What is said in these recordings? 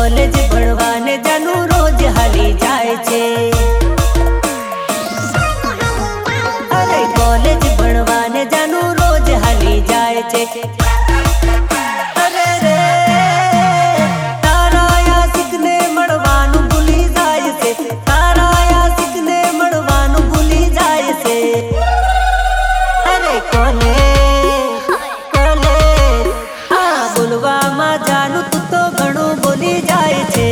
College भणवाने जानू रोज हाली जाए छे। अरे कॉलेज भणवाने जानू रोज हाली जाए छे। अरे रे तारा आशिक ने मळवानु भूली जाए छे। तारा आशिक ने मळवानु भूली जाए छे। अरे कॉलेज कॉलेज हाँ बोलवा मा जानू तू तो घणो बोली जाए छे।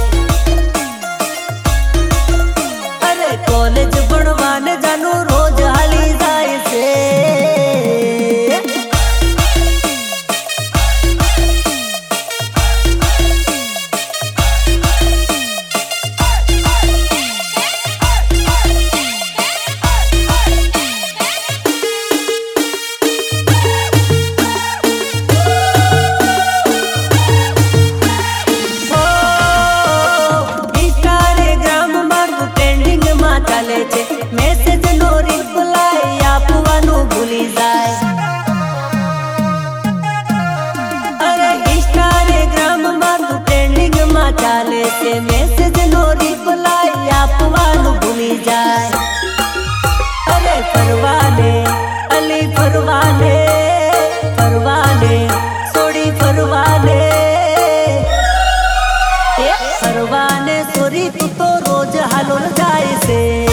अरे कॉलेज भणवाने जानू रोज हाली जाए छे। मैसेज नो रिप्लाई आपवानु भूली जाए। अरे इंस्टाग्राम में तू ट्रेंडिंग में चाले छे। मैसेज नो रिप्लाई आपवानु भूली जाए। अरे फरवाने अली फरवाने फरवाने सोड़ी फरवाने फरवाने सोरी तू तो रोज हालोल जाए से।